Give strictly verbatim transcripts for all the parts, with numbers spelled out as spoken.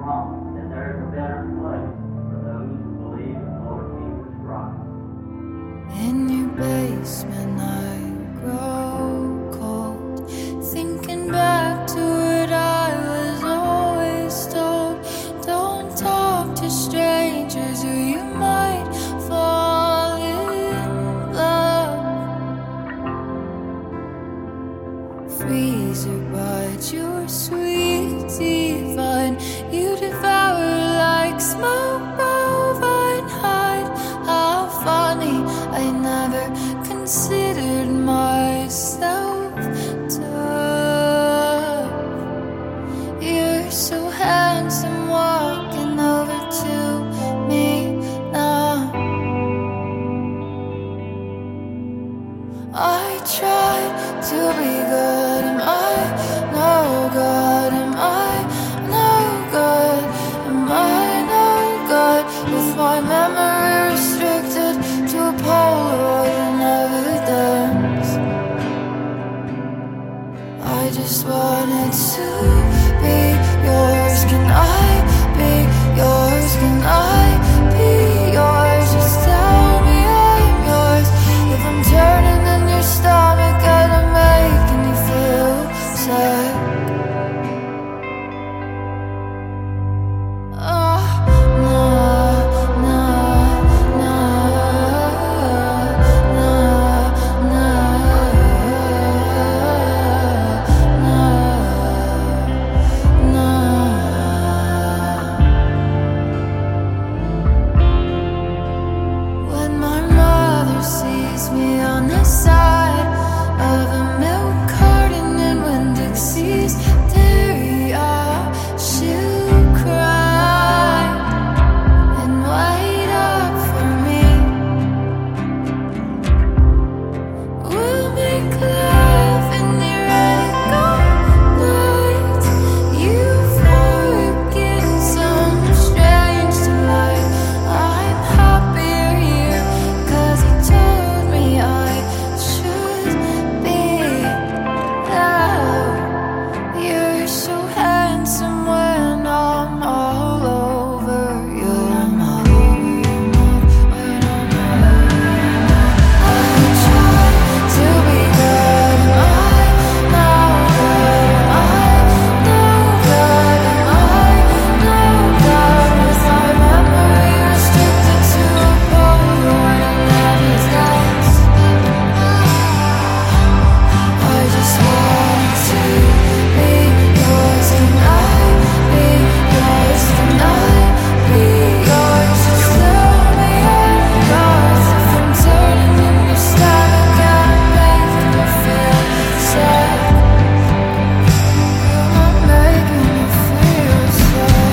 home, that there is a better place for those who believe in the Lord Jesus Christ. In your basement I grow cold, thinking back to what I was always told. Don't talk to strangers or you might fall in love. Freezer bites your sweet divine, you devour like smoke bovine hide. How funny, I never considered myself tough. You're so handsome walking over to me now. I tried to be good, am I no good? Am I no good? Am I no good? With my memory restricted to a Polaroid and evidence. I just wanted to be yours. Can I be yours? Can I be yours? Just tell me I'm yours. If I'm turning in your stomach and I'm making you feel sick. Oh, nah, nah, nah, nah, nah, nah. When my mother sees me on the side of a milk carton in Winn-Dixie's dairy, ah, she'll cry and wait up for me. We'll make love in the red light. Euphoric in some strange delight. I'm happier here 'cause he told me I should be loud. You're so handsome when I'm all over you. I'm all over you, when I'm all over you. I try to be good, am I no good? Am I no good? Am I no good? With my memory restricted to a Polaroid and evidence. I just want to be yours. Can I be yours? Can I be yours? Just tell me I'm yours. If I'm turning in your stomach and making you feel sick. I'm making you feel sick.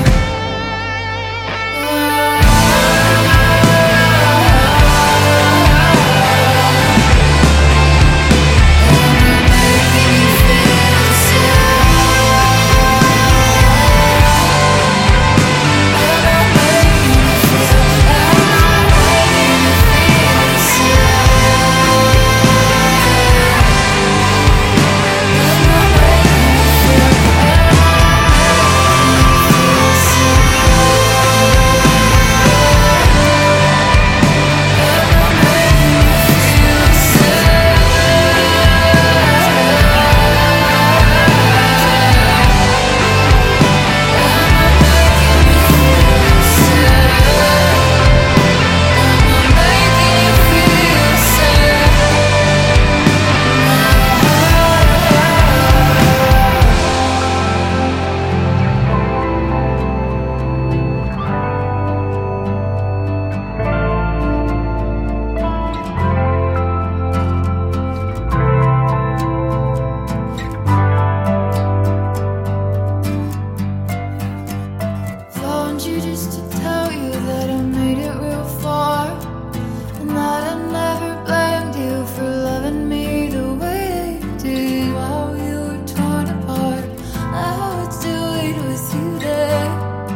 Phoned you just to tell you that I made it real far, and that I never blamed you for loving me the way you did while you were torn apart. Now it's too late with you there.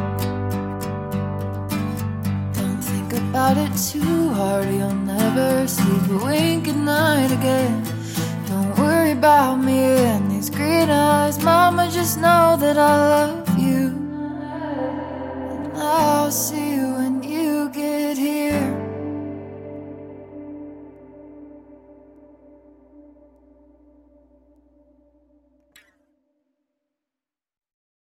Don't think about it too hard, you'll never sleep a wink at night again. Don't worry about me and these green eyes, mama, just know that I love